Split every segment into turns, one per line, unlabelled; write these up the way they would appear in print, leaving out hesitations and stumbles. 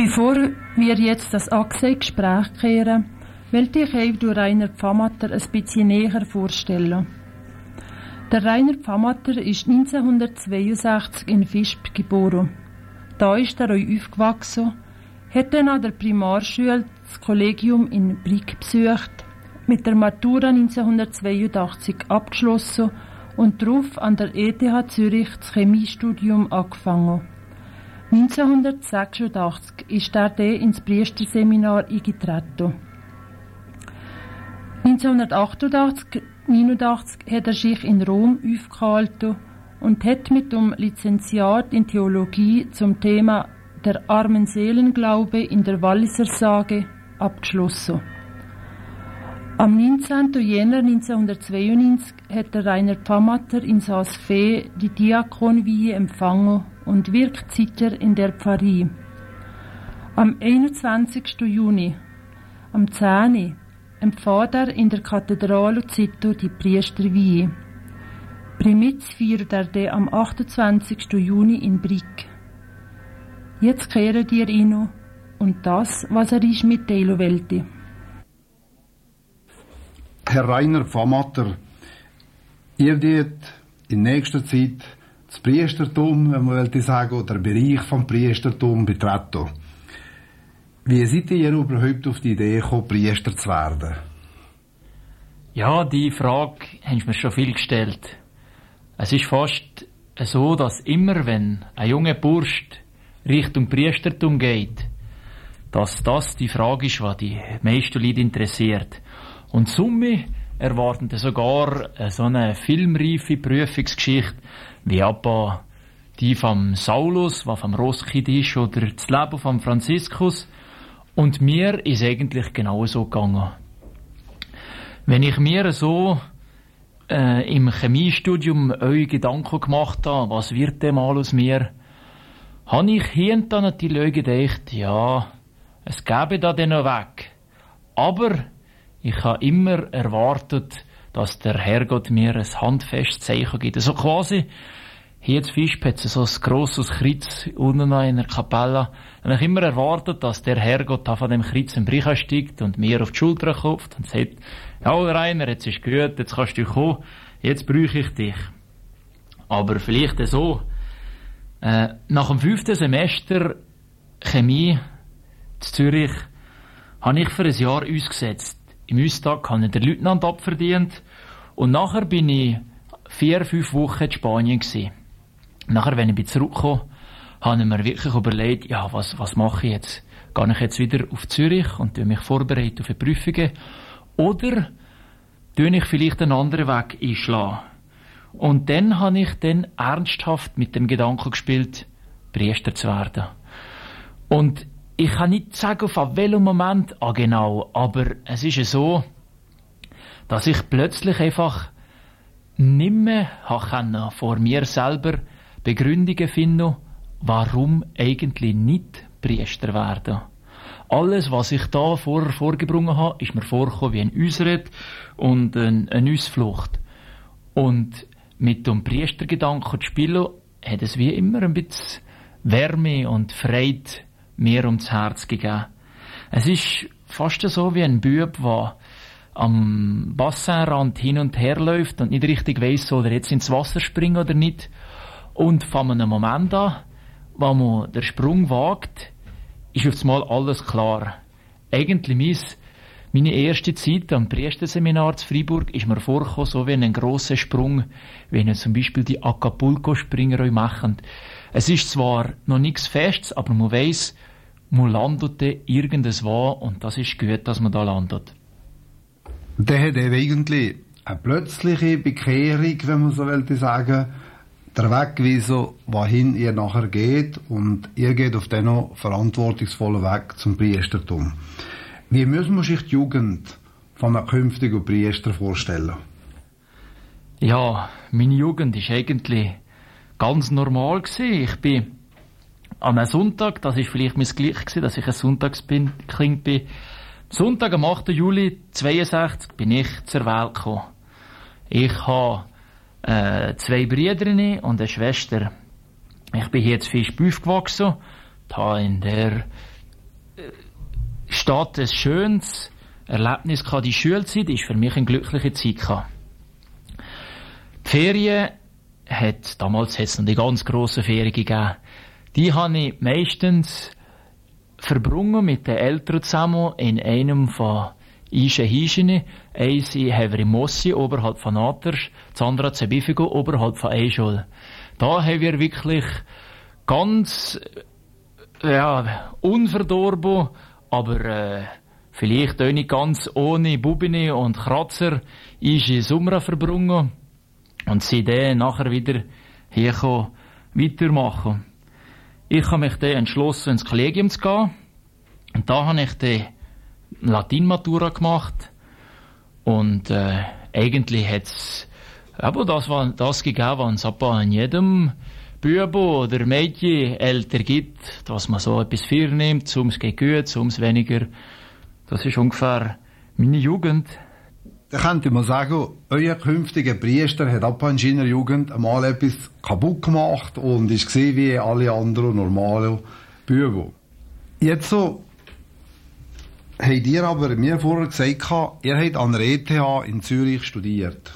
Bevor wir jetzt das Achse-Gespräch kehren, wollte ich euch durch Rainer Pfammatter ein bisschen näher vorstellen. Der Rainer Pfammatter ist 1962 in Visp geboren. Da ist er auch aufgewachsen, hat dann an der Primarschule das Kollegium in Brig besucht, mit der Matura 1982 abgeschlossen und darauf an der ETH Zürich das Chemiestudium angefangen. 1986 ist er dann ins Priesterseminar eingetreten. 1988/89 hat er sich in Rom aufgehalten und hat mit dem Lizenziat in Theologie zum Thema der armen Seelenglaube in der Walliser Sage abgeschlossen. Am 19. Jänner 1992 hat der Rainer Pfammatter in Saas-Fee die Diakonweihe empfangen und wirkt seither in der Pfarrie. Am 21. Juni, am 10. empfahrt er in der Kathedrale Zito die Priesterweihe. Primitz feiert er dann am 28. Juni in Brig. Jetzt kehren ihr ihn und das, was er ist, mitteilen wollte.
Herr Rainer Pfammatter, ihr werdet in nächster Zeit das Priestertum, wenn man sagen, oder den Bereich vom Priestertum betreten. Wie seid ihr überhaupt auf die Idee gekommen, Priester zu werden?
Ja, die Frage haben mir schon viel gestellt. Es ist fast so, dass immer, wenn ein junger Bursch Richtung Priestertum geht, dass das die Frage ist, was die meisten Leute interessiert. Und Summe erwarten sogar so eine filmreife Prüfungsgeschichte, wie etwa die vom Saulus, was vom Roskilde ist, oder das Leben von Franziskus. Und mir ist eigentlich genau so gegangen. Wenn ich mir so im Chemiestudium eure Gedanken gemacht habe, was wird denn mal aus mir, habe ich hier und da natürlich gedacht, ja, es gäbe da den noch weg. Aber ich habe immer erwartet, dass der Herrgott mir ein handfestes Zeichen gibt. Also quasi, hier in Visp hat es so ein grosses Kreuz unten in der Kapelle. Und ich habe immer erwartet, dass der Herrgott von dem Kreuz einen Brich steigt und mir auf die Schulter klopft und sagt, ja Rainer, jetzt ist gut, jetzt kannst du kommen, jetzt brauche ich dich. Aber vielleicht so, nach dem 5. Semester Chemie in Zürich habe ich für ein Jahr ausgesetzt. Im Austag habe ich den Leutnant abverdient und nachher bin ich 4-5 Wochen in Spanien gewesen. Nachher, wenn ich zurückgekommen bin, habe ich mir wirklich überlegt, ja, was mache ich jetzt? Gehe ich jetzt wieder auf Zürich und mich vorbereiten auf die Prüfungen? Oder tue ich vielleicht einen anderen Weg einschlagen? Und dann habe ich dann ernsthaft mit dem Gedanken gespielt, Priester zu werden. Und ich kann nicht sagen, auf welchem Moment genau, aber es ist so, dass ich plötzlich einfach nicht mehr vor mir selber Begründungen finden, warum eigentlich nicht Priester werden. Alles, was ich da vorher vorgebrungen habe, ist mir vorgekommen wie ein Ausred und eine Ausflucht. Und mit dem Priestergedanken zu spielen, hat es wie immer ein bisschen Wärme und Freude mir ums Herz gegeben. Es ist fast so wie ein Bub, der am Bassinrand hin und her läuft und nicht richtig weiss, soll er jetzt ins Wasser springen oder nicht. Und von einem Moment an, wo man den Sprung wagt, ist auf einmal alles klar. Eigentlich meine erste Zeit am Priesterseminar zu Freiburg ist mir vorgekommen, so wie ein grosser Sprung, wie zum Beispiel die Acapulco-Springer euch machen. Es ist zwar noch nichts Festes, aber man weiss, man landet irgendwo und das ist gut, dass man da landet.
Der hat eigentlich eine plötzliche Bekehrung, wenn man so will sagen, der Wegweisen, wohin ihr nachher geht, und ihr geht auf den noch verantwortungsvollen Weg zum Priestertum. Wie muss man sich die Jugend von einem künftigen Priester vorstellen?
Ja, meine Jugend ist eigentlich ganz normal gewesen. Ich bin am Sonntag, das ist vielleicht mein Glück gewesen, dass ich ein Sonntagskind bin. Sonntag, am 8. Juli 1962, bin ich zur Welt gekommen. Ich habe 2 Brüder und eine Schwester. Ich bin hier in Visp aufgewachsen, habe in der steht ein schönes Erlebnis gehabt. Die Schulzeit ist für mich eine glückliche Zeit gehabt. Die Ferien damals hat es noch die ganz grossen Ferien gegeben. Die habe ich meistens verbrungen mit den Eltern zusammen in einem von Hischene. Eins in Heverimossi, oberhalb von Naters, das andere Zebifigo, oberhalb von Eischol. Da haben wir wirklich ganz, unverdorben, aber vielleicht auch nicht ganz ohne Bubine und Kratzer, in Sommer verbrungen und sie dann nachher wieder herkommen, weitermachen. Ich habe mich dann entschlossen, ins Kollegium zu gehen. Und da habe ich die Latinmatura gemacht. Und eigentlich hat es das gegeben, was es in jedem Bübo oder Mädchen älter gibt, dass man so etwas vornimmt, ums geht gut, ums weniger. Das ist ungefähr meine Jugend.
Da könnte man sagen, euer künftiger Priester hat ab in seiner Jugend einmal etwas kaputt gemacht und ist gesehen wie alle anderen normalen Büben. Jetzt so, habt ihr aber mir vorher gesagt, ihr habt an der ETH in Zürich studiert.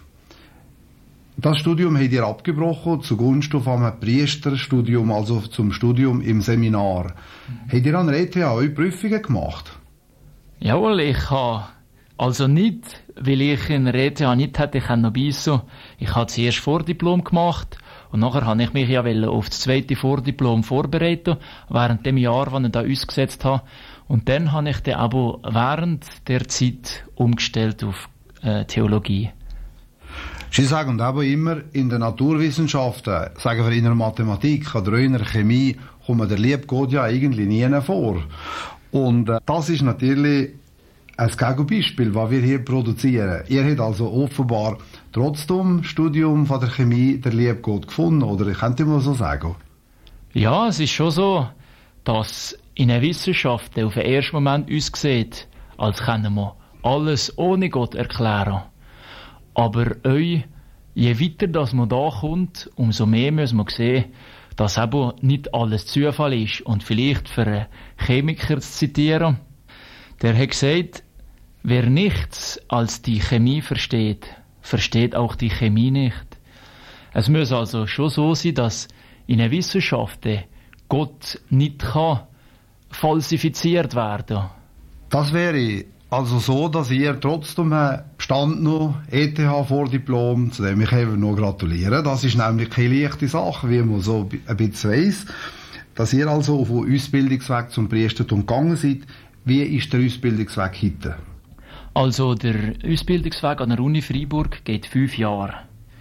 Das Studium habt ihr abgebrochen zugunsten von einem Priesterstudium, also zum Studium im Seminar. Habt ihr an der ETH eure Prüfungen gemacht?
Jawohl, ich habe also nicht, weil ich in der ETH nicht hätte, ich noch beißen. Ich habe zuerst Vordiplom gemacht und nachher habe ich mich ja auf das zweite Vordiplom vorbereitet, während dem Jahr, das ich da ausgesetzt habe. Und dann habe ich dann aber während der Zeit umgestellt auf Theologie.
Sie sagen aber immer, in den Naturwissenschaften, sagen wir in der Mathematik oder in der Chemie, kommt der liebe Gott ja eigentlich nie vor. Und das ist natürlich ein Gegenbeispiel, was wir hier produzieren. Ihr habt also offenbar trotzdem Studium von der Chemie der liebe Gott gefunden, oder ich könnte mal so sagen?
Ja, es ist schon so, dass in einer Wissenschaft auf den ersten Moment aussieht, als können wir alles ohne Gott erklären. Aber je weiter das man da kommt, umso mehr müssen wir sehen, dass eben nicht alles Zufall ist. Und vielleicht für einen Chemiker zu zitieren, der hat gesagt, wer nichts als die Chemie versteht, versteht auch die Chemie nicht. Es muss also schon so sein, dass in einer Wissenschaft Gott nicht kann falsifiziert werden.
Das wäre also so, dass ihr trotzdem Bestand noch ETH Vordiplom, zu dem ich eben noch gratuliere. Das ist nämlich keine leichte Sache, wie man so ein bisschen weiss, dass ihr also auf den Ausbildungsweg zum Priestertum gegangen seid. Wie ist der Ausbildungsweg heute?
Also der Ausbildungsweg an der Uni Freiburg geht 5 Jahre.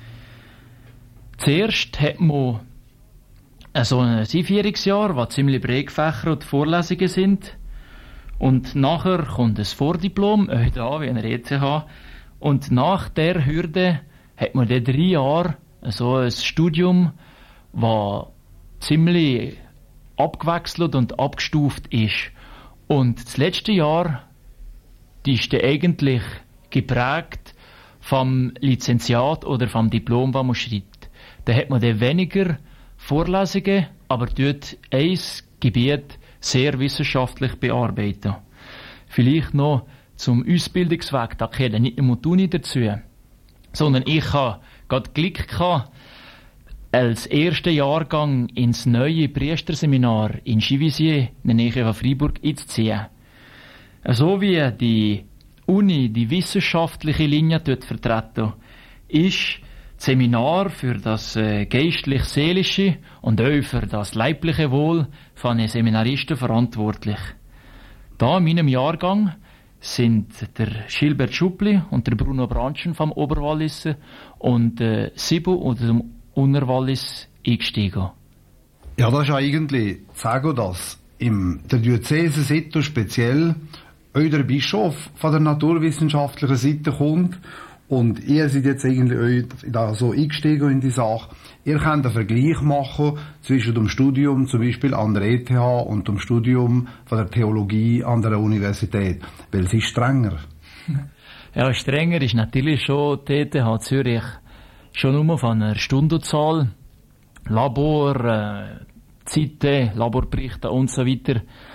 Zuerst hat man so ein Einführungsjahr, das ziemlich breit gefächert Vorlesungen sind. Und nachher kommt ein Vordiplom, da wie in der ETH. Und nach der Hürde hat man dann 3 Jahre so ein Studium, das ziemlich abgewechselt und abgestuft ist. Und das letzte Jahr, die ist dann eigentlich geprägt vom Lizenziat oder vom Diplom, das man schreibt. Da hat man dann weniger Vorlesungen, aber dort ein Gebiet sehr wissenschaftlich bearbeiten. Vielleicht noch zum Ausbildungsweg, da gehört nicht nur die Uni dazu, sondern ich habe gerade Glück gehabt, als ersten Jahrgang ins neue Priesterseminar in Givisiez, in der Nähe von Freiburg, einzuziehen. So wie die Uni die wissenschaftliche Linie dort vertreten, ist das Seminar für das geistlich-seelische und auch für das leibliche Wohl von den Seminaristen verantwortlich. Da in meinem Jahrgang sind der Gilbert Schupli und der Bruno Branschen vom Oberwallis und Sibu und dem Unterwallis eingestiegen.
Ja, das ist eigentlich zu sagen, dass der Diözese Sito speziell auch der Bischof von der naturwissenschaftlichen Seite kommt. Und ihr seid jetzt eigentlich da so eingestiegen in die Sache. Ihr könnt einen Vergleich machen zwischen dem Studium zum Beispiel an der ETH und dem Studium von der Theologie an der Universität. Weil es ist strenger.
Ja, strenger ist natürlich schon die ETH Zürich. Schon nur von einer Stundenzahl, Labor, Zeiten, Laborberichte und so weiter.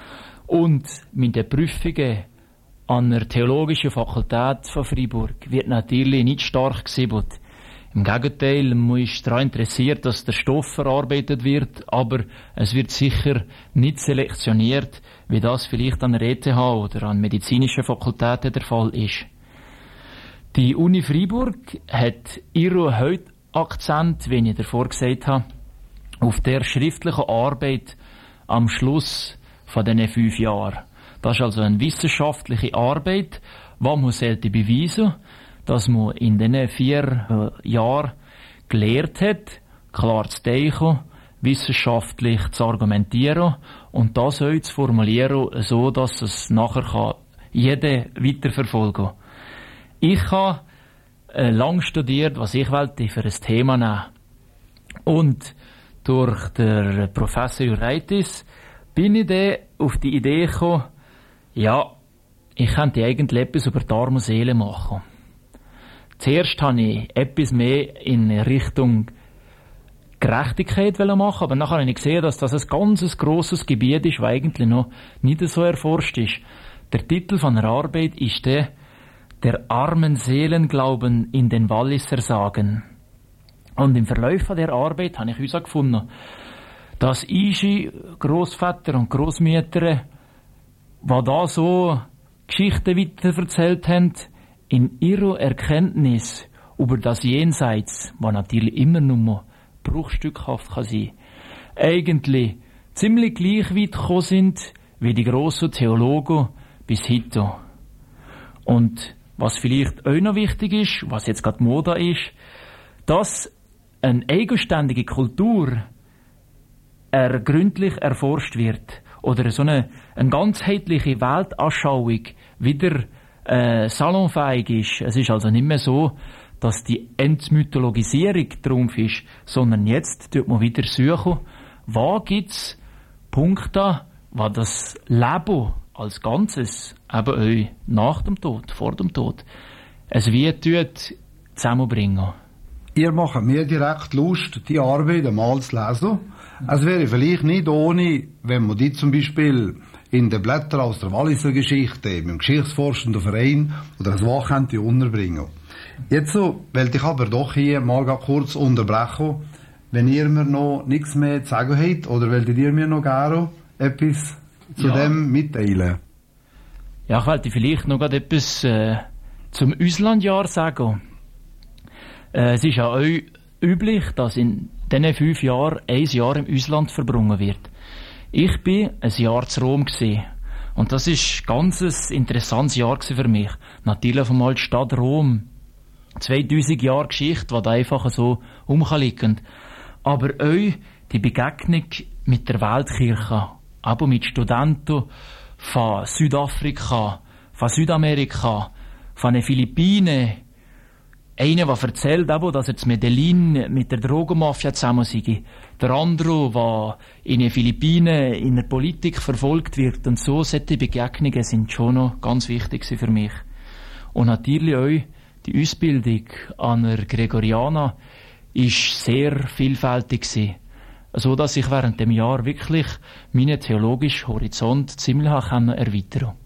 Und mit den Prüfungen an der Theologischen Fakultät von Freiburg wird natürlich nicht stark gesiebelt. Im Gegenteil, man ist daran interessiert, dass der Stoff verarbeitet wird, aber es wird sicher nicht selektioniert, wie das vielleicht an der ETH oder an medizinischen Fakultäten der Fall ist. Die Uni Freiburg hat ihren Heute-Akzent, wie ich davor gesagt habe, auf der schriftlichen Arbeit am Schluss von diesen 5 Jahren. Das ist also eine wissenschaftliche Arbeit, die man sollte beweisen, dass man in diesen 4 Jahren gelehrt hat, klar zu denken, wissenschaftlich zu argumentieren und das auch zu formulieren, so dass es nachher jeder weiterverfolgen kann. Ich habe lang studiert, was ich wollte für ein Thema nehmen. Und durch den Professor Juraitis bin ich dann auf die Idee gekommen, ja, ich könnte eigentlich etwas über die arme Seele machen. Zuerst wollte ich etwas mehr in Richtung Gerechtigkeit machen, aber nachher habe ich gesehen, dass das ein ganz grosses Gebiet ist, das eigentlich noch nicht so erforscht ist. Der Titel von der Arbeit ist der armen Seelenglauben in den Walliser Sagen. Und im Verlauf der Arbeit habe ich herausgefunden, dass unsere Grossväter und Grossmütter, die da so Geschichten weiterverzählt haben, in ihrer Erkenntnis über das Jenseits, was natürlich immer nur bruchstückhaft kann sein, eigentlich ziemlich gleich weit gekommen sind wie die grossen Theologen bis heute. Und was vielleicht auch noch wichtig ist, was jetzt gerade Mode ist, dass eine eigenständige Kultur gründlich erforscht wird oder so eine ganzheitliche Weltanschauung wieder salonfähig ist. Es ist also nicht mehr so, dass die Entmythologisierung Trumpf ist, sondern jetzt tut man wieder suchen, wo gibt's Punkte, wo das Leben als Ganzes, eben auch nach dem Tod, vor dem Tod, es wie zusammenbringen.
Ihr macht mir direkt Lust, die Arbeit einmal zu lesen. Es wäre vielleicht nicht ohne, wenn man die zum Beispiel in den Blättern aus der Walliser Geschichte, im Geschichtsforschenden Verein oder als Wochenende unterbringen. Jetzt so, will ich aber doch hier mal kurz unterbrechen, wenn ihr mir noch nichts mehr zu sagen habt, oder wollt ihr mir noch gerne etwas zu dem mitteilen?
Ja, ich wollte vielleicht noch etwas zum Auslandjahr sagen. Es ist ja auch üblich, dass in diesen 5 Jahren 1 Jahr im Ausland verbrungen wird. Ich bin ein Jahr zu Rom gewesen. Und das ist ganz ein interessantes Jahr für mich. Natürlich einmal die Stadt Rom. 2000 Jahre Geschichte, die da einfach so umliegen. Aber auch die Begegnung mit der Weltkirche. Aber mit Studenten von Südafrika, von Südamerika, von den Philippinen. Einer, der erzählt, dass er in Medellin mit der Drogenmafia zusammen sei. Der andere, der in den Philippinen in der Politik verfolgt wird. Und so solche Begegnungen sind schon noch ganz wichtig für mich. Und natürlich auch die Ausbildung an der Gregoriana ist sehr vielfältig gewesen. So dass ich während dem Jahr wirklich meinen theologischen Horizont ziemlich erweitern konnte.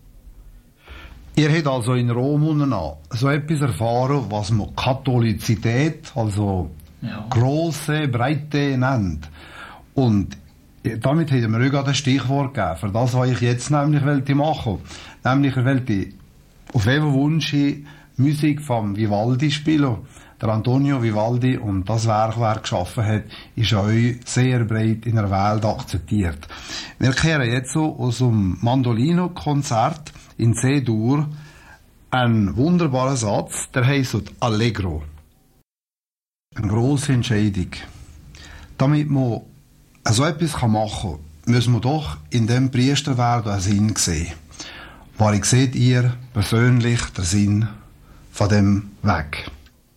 Ihr habt also in Rom so etwas erfahren, was man Katholizität, also grosse Breite nennt. Und damit hätten wir auch gerade ein Stichwort gegeben, für das, was ich jetzt nämlich machen wollte. Nämlich, ich wollte auf jeden Wunsch Musik von Vivaldi spielen. Der Antonio Vivaldi, und das Werk, das er geschaffen hat, ist auch sehr breit in der Welt akzeptiert. Wir kehren jetzt so aus dem Mandolino-Konzert in C-Dur einen wunderbaren Satz, der heisst Allegro. Eine grosse Entscheidung. Damit man so etwas machen kann, müssen wir doch in dem Priesterwerden einen Sinn sehen. Warum seht ihr persönlich den Sinn von dem Weg?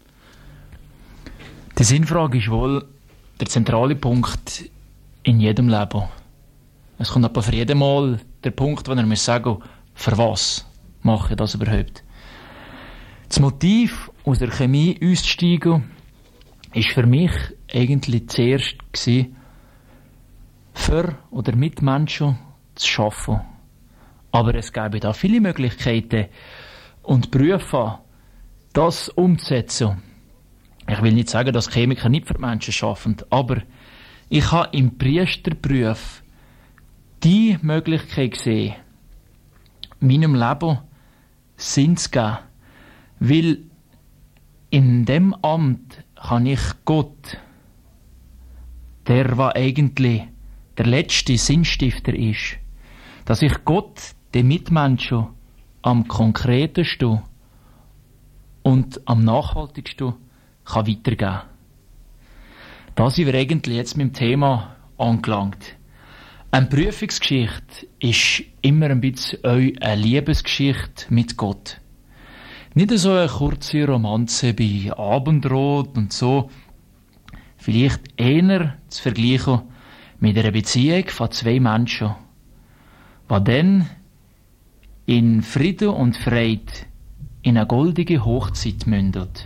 Die Sinnfrage ist wohl der zentrale Punkt in jedem Leben. Es kommt aber für jeden Mal der Punkt, wo er sagen muss, für was mache ich das überhaupt? Das Motiv, aus der Chemie auszusteigen, ist für mich eigentlich zuerst gewesen, für oder mit Menschen zu arbeiten. Aber es gäbe da viele Möglichkeiten und Berufe, das umzusetzen. Ich will nicht sagen, dass Chemiker nicht für die Menschen arbeiten, aber ich habe im Priesterberuf die Möglichkeit gesehen, meinem Leben Sinn zu geben. Weil in dem Amt kann ich Gott, der was eigentlich der letzte Sinnstifter ist, dass ich Gott, den Mitmenschen, am konkretesten und am nachhaltigsten kann weitergeben. Da sind wir eigentlich jetzt mit dem Thema angelangt. Eine Prüfungsgeschichte ist immer ein bisschen eine Liebesgeschichte mit Gott. Nicht so eine kurze Romanze bei Abendrot und so. Vielleicht eher zu vergleichen mit einer Beziehung von zwei Menschen, die dann in Frieden und Freude in eine goldige Hochzeit mündet.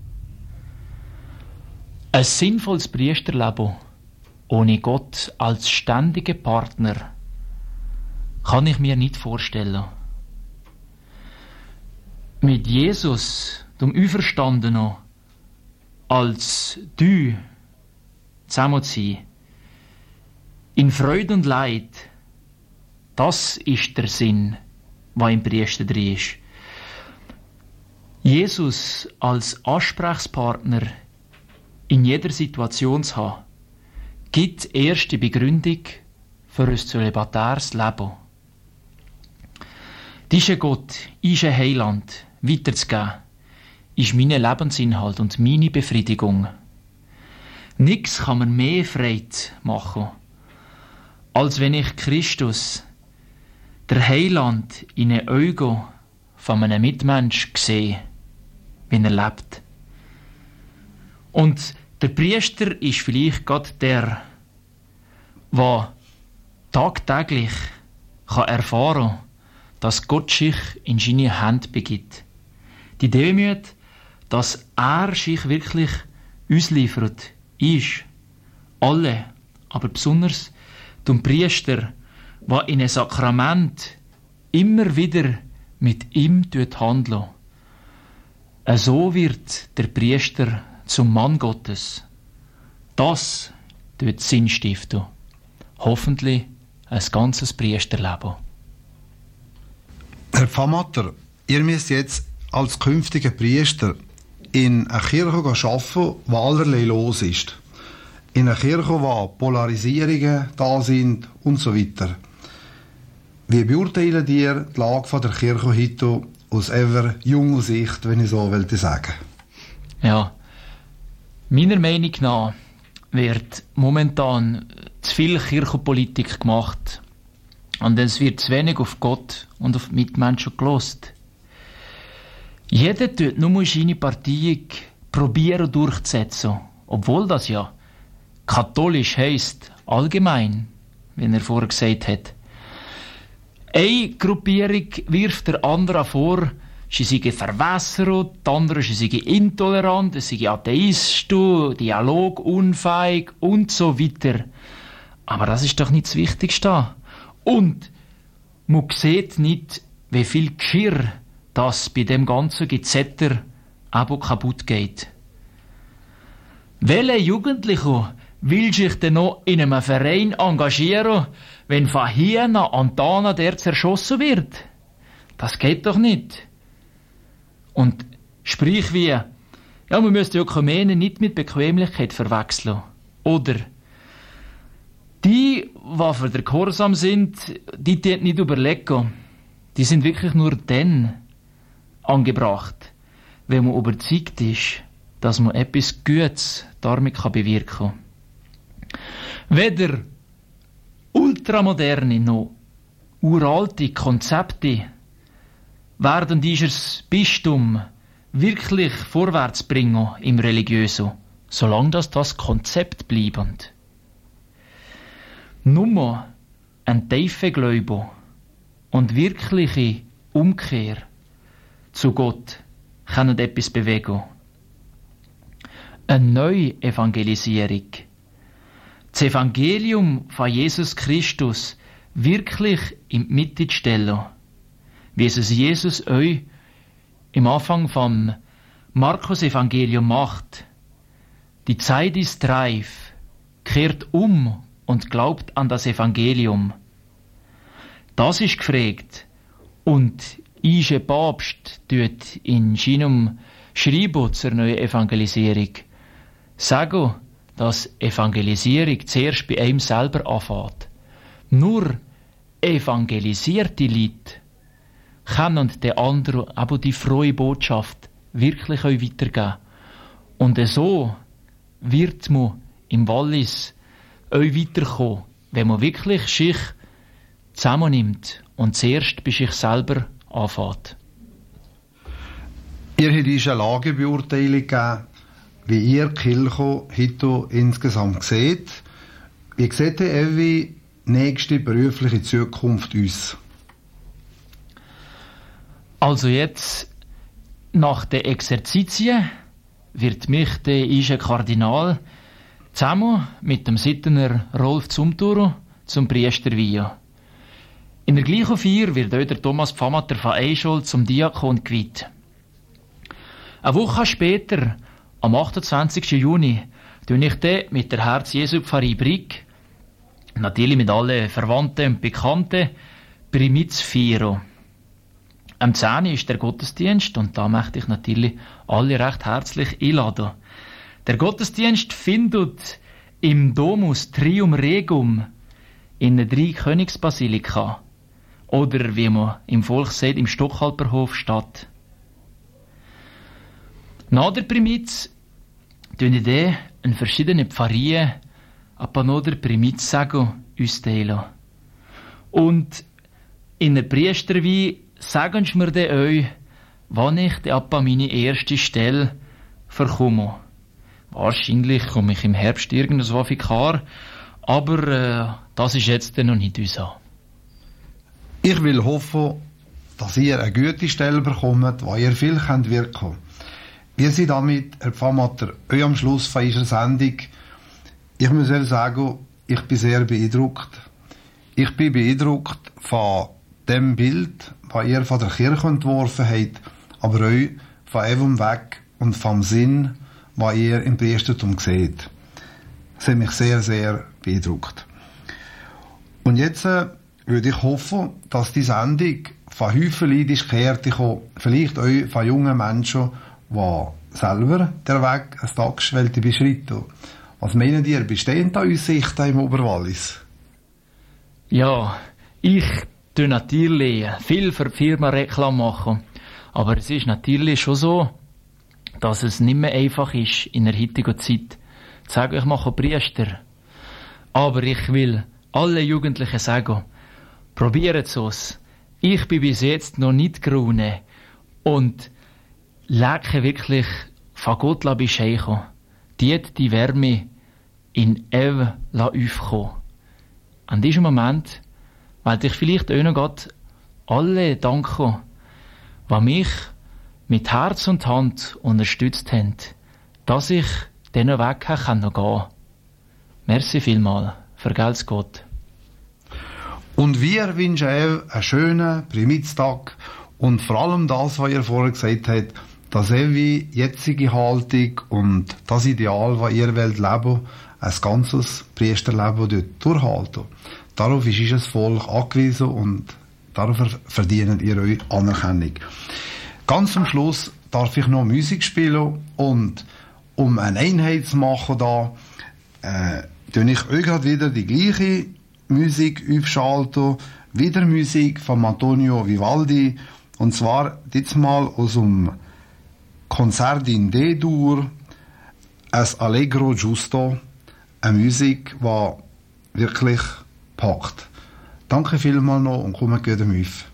Ein sinnvolles Priesterleben ohne Gott als ständigen Partner kann ich mir nicht vorstellen. Mit Jesus, dem Auferstandenen, als du zusammen zu sein, in Freude und Leid, das ist der Sinn, was im Priester drin ist. Jesus als Ansprechpartner in jeder Situation zu haben, gibt erst die Begründung für ein zölibatäres Leben. Diesen Gott, diesen Heiland weiterzugeben, ist mein Lebensinhalt und meine Befriedigung. Nichts kann mir mehr Freude machen, als wenn ich Christus, der Heiland, in den Augen von einem Mitmensch sehe, wie er lebt. Und der Priester ist vielleicht gerade der tagtäglich erfahren kann, dass Gott sich in seine Hände begibt. Die Demut, dass er sich wirklich ausliefert, ist alle, aber besonders dem Priester, der in einem Sakrament immer wieder mit ihm handelt. So wird der Priester zum Mann Gottes. Das tut Sinn stiften. Hoffentlich ein ganzes Priesterleben.
Herr Pfarrmatter, ihr müsst jetzt als künftiger Priester in einer Kirche arbeiten, wo allerlei los ist. In einer Kirche, wo Polarisierungen da sind und so weiter. Wie beurteilen ihr die Lage der Kirche heute aus ever junger Sicht, wenn ich so sagen will?
Ja, meiner Meinung nach wird momentan zu viel Kirchenpolitik gemacht und es wird zu wenig auf Gott und auf die Mitmenschen gelost. Jeder tut nur seine Partei probieren durchzusetzen, obwohl das ja katholisch heisst, allgemein, wie er vorher gesagt hat. Eine Gruppierung wirft der anderen vor, sie seien verwässert, die andere sie seien intolerant, sie seien Atheisten, dialogunfähig und so weiter. Aber das ist doch nicht das Wichtigste. Und man sieht nicht, wie viel Geschirr das bei dem ganzen Gezetter aber kaputt geht. Welche Jugendliche will sich denn noch in einem Verein engagieren, wenn von hier nach Antana der zerschossen wird? Das geht doch nicht. Und sprich wie, ja, man müsste Ökumene nicht mit Bequemlichkeit verwechseln. Oder die für den Gehorsam sind, die nicht überlegen. Die sind wirklich nur dann angebracht, wenn man überzeugt ist, dass man etwas Gutes damit bewirken kann. Weder ultramoderne noch uralte Konzepte werden dieses Bistum wirklich vorwärts bringen im Religiösen, solange das Konzept bleibt. Nur ein tiefer Glaube und wirkliche Umkehr zu Gott können etwas bewegen. Eine neue Evangelisierung. Das Evangelium von Jesus Christus wirklich in die Mitte zu stellen, wie es Jesus euch im Anfang vom Markus-Evangelium macht. Die Zeit ist reif, kehrt um und glaubt an das Evangelium. Das ist gefragt. Und ische Papst tut in seinem Schreiben zur neuen Evangelisierung sagen, dass Evangelisierung zuerst bei einem selber anfängt. Nur evangelisierte Leute können den anderen aber die frohe Botschaft wirklich euch weitergeben. Und so wird man im Wallis euch weiterkommen, wenn man wirklich sich zusammennimmt und zuerst bei sich selber anfängt.
Ihr habt uns eine Lagebeurteilung gegeben, wie ihr die Kirche heute insgesamt seht. Wie seht ihr eure nächste berufliche Zukunft aus?
Also jetzt, nach der Exerzitien, wird mich der Ische Kardinal zusammen mit dem Sittener Rolf Zumthuru zum Priester weihen. In der gleichen Feier wird auch der Thomas Pfammatter von Eichhold zum Diakon geweiht. Eine Woche später, am 28. Juni, tue ich dann mit der Herz-Jesu-Pfarrei Brig, natürlich mit allen Verwandten und Bekannten, Primitz feiern. Am 10. ist der Gottesdienst und da möchte ich natürlich alle recht herzlich einladen. Der Gottesdienst findet im Domus Trium Regum in der Dreikönigsbasilika oder wie man im Volk sagt, im Stockhalperhof statt. Nach der Primitz tun ich dann an verschiedenen Pfarreien ein paar noch der Primitz sagen, austeilen. Und in der Priesterweihe sagen sie mir dann euch, wann ich dann ab an meine erste Stelle verkomme. Wahrscheinlich komme ich im Herbst irgendwas Vikar, aber das ist jetzt noch nicht unser.
Ich will hoffen, dass ihr eine gute Stelle bekommt, wo ihr viel wirken könnt. Wir sind damit, Herr Pfammatter, euch am Schluss von unserer Sendung. Ich muss euch sagen, ich bin sehr beeindruckt. Ich bin beeindruckt von dem Bild, das ihr von der Kirche entworfen habt, aber euch von eurem Weg und vom Sinn, was ihr im Priestertum seht. Das hat mich sehr, sehr beeindruckt. Und jetzt würde ich hoffen, dass die Sendung von Häufen leidisch kehrt, vielleicht euch von jungen Menschen, die selber den Weg ein Tageswelt beschreiten. Was meinen ihr, bestehen da Aussichten im Oberwallis?
Ja, ich tue natürlich viel für die Firma Reklam machen. Aber es ist natürlich schon so, dass es nicht mehr einfach ist, in der heutigen Zeit zu sagen, ich mache Priester. Aber ich will allen Jugendlichen sagen, probiert es. Ich bin bis jetzt noch nicht geraunt und lege wirklich von Gott bescheichen. Die Wärme in Ew aufkommen. An diesem Moment werde ich vielleicht auch noch alle danken, die mich mit Herz und Hand unterstützt haben, dass ich diesen Weg gehen kann. Merci vielmals. Vergelt's Gott.
Und wir wünschen euch einen schönen Primitztag und vor allem das, was ihr vorher gesagt habt, dass eure jetzige Haltung und das Ideal, das ihr wollt leben, ein ganzes Priesterleben durchhalten. Darauf ist unser Volk angewiesen und darauf verdient ihr eure Anerkennung. Ganz am Schluss darf ich noch Musik spielen und um eine Einheit zu machen da, tue ich euch gerade wieder die gleiche Musik aufschalten, wieder Musik von Antonio Vivaldi und zwar diesmal aus dem Konzert in D-Dur, ein Allegro Giusto, eine Musik, die wirklich packt. Danke vielmals noch und kommt gut auf.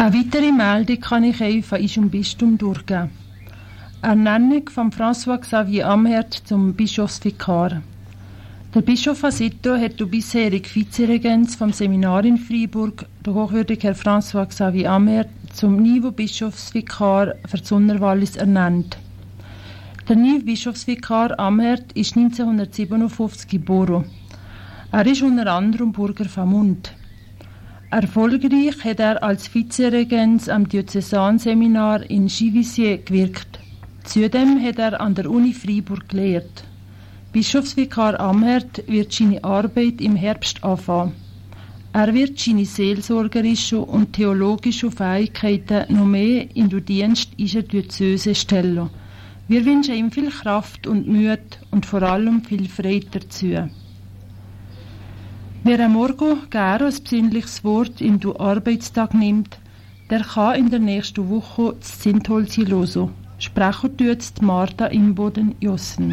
Eine weitere Meldung kann ich euch von unserem Bistum durchgeben. Ernennung von François Xavier Amherd zum Bischofsvikar. Der Bischof von Sito hat die bisherige Vizeregenz vom Seminar in Freiburg, der hochwürdige Herr François Xavier Amherd, zum neuen Bischofsvikar für die Sunnerwallis ernannt. Der neue Bischofsvikar Amherd ist 1957 geboren. Er ist unter anderem Burger von Mund. Erfolgreich hat er als Vizeregens am Diözesanseminar in Givisiez gewirkt. Zudem hat er an der Uni Freiburg gelehrt. Bischofsvikar Amherd wird seine Arbeit im Herbst anfangen. Er wird seine seelsorgerischen und theologischen Fähigkeiten noch mehr in den Dienst unserer Diözese stellen. Wir wünschen ihm viel Kraft und Mühe und vor allem viel Freude dazu. Wer am Morgen gerne ein besinnliches Wort in den Arbeitstag nimmt, der kann in der nächsten Woche das Zintholzi hören. Sprechen tut Martha Imboden-Jossen.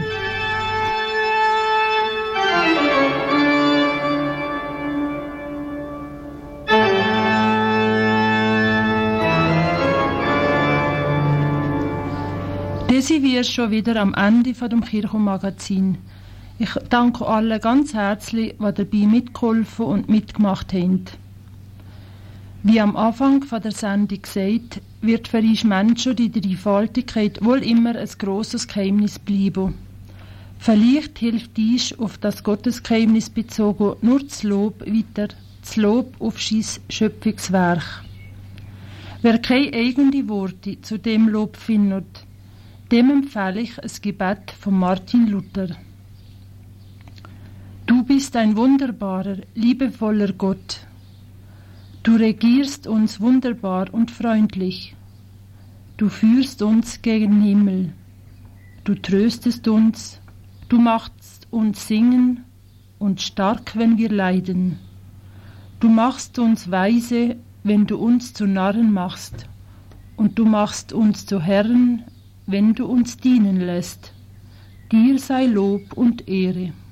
Sind wir schon wieder am Ende von dem Kirchenmagazin. Ich danke allen ganz herzlich, die dabei mitgeholfen und mitgemacht haben. Wie am Anfang von der Sendung gesagt, wird für uns Menschen die Dreifaltigkeit wohl immer ein grosses Geheimnis bleiben. Vielleicht hilft dies auf das Gottesgeheimnis bezogen nur das Lob weiter, das Lob auf sein Schöpfungswerk. Wer keine eigenen Worte zu dem Lob findet, dem empfehle ich ein Gebet von Martin Luther. Du bist ein wunderbarer, liebevoller Gott. Du regierst uns wunderbar und freundlich. Du führst uns gegen den Himmel. Du tröstest uns, du machst uns singen und stark, wenn wir leiden. Du machst uns weise, wenn du uns zu Narren machst, und du machst uns zu Herren, wenn du uns dienen lässt. Dir sei Lob und Ehre.